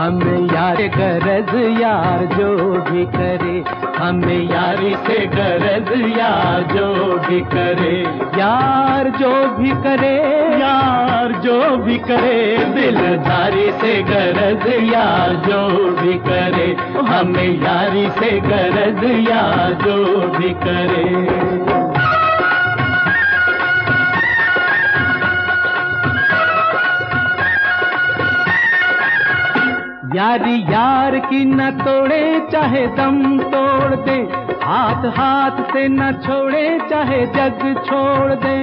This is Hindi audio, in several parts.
हमें यार गरज यार जो भी करे, हमें यारी से गरज यार जो भी करे, यार जो भी करे, यार जो भी करे, दिलदारी से गरज यार जो भी करे, हमें यारी से गरज यार जो भी करे। यारी यार की न तोड़े चाहे दम तोड़ दे, हाथ हाथ से न छोड़े चाहे जग छोड़ दे।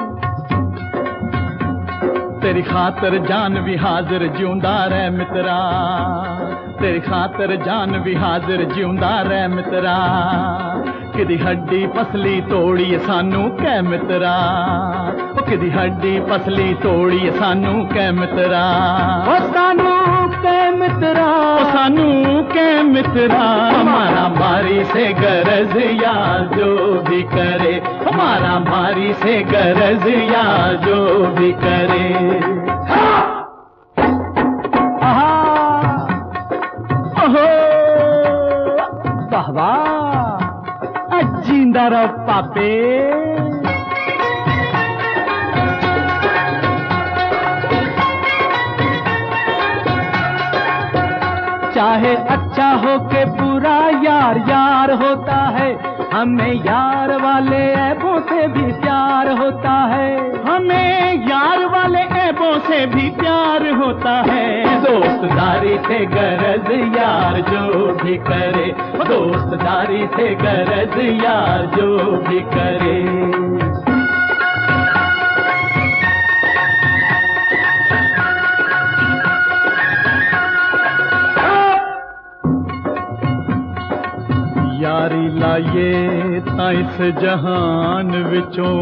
तेरी खातर जान भी हाजिर जिਉਂदा रह मित्रा, तेरी खातर जान भी हाजिर जिਉਂदा रह मित्रा, किदी हड्डी पसली तोड़ी सानू कै मित्रा, किदी हड्डी पसली तोड़ी सानू कै मित्रा, सानू कै मित्रा, सानू कै मित्रा। हमारा मारी से गरज यार जो भी करे, हमारा मारी से गरज यार जो भी करे। ओहो वाह वाह, जिंदा रहो पापे। चाहे अच्छा हो के बुरा यार यार होता है, हमें यार वाले ऐबों से भी प्यार होता है, हमें यार वाले ऐबों से भी प्यार होता है। दोस्तदारी से गरज यार जो भी करे, दोस्तदारी से गरज यार जो भी करे। यारी लाइए तां इस जहान विचों,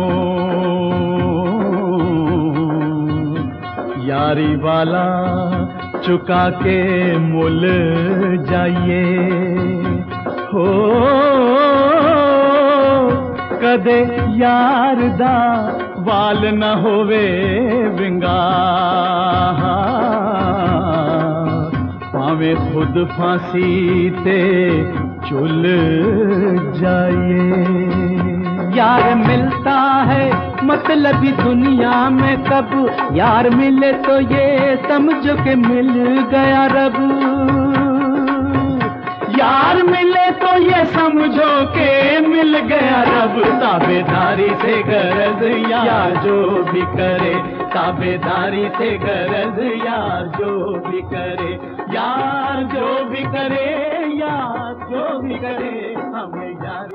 यारी वाला चुका के मुल जाइए हो, कदे यार दा वाल न होवे विंगा, भावे खुद फांसी ते चुल जाइए। यार मिलता है मतलबी दुनिया में कब, यार मिले तो ये समझो के मिल गया रब, यार मिले तो ये समझो के मिल गया रब। ताबेदारी से गरज यार जो भी करे, ताबेदारी से गरज यार जो भी करे, यार जो भी करे, यार जो भी करे, हमें यार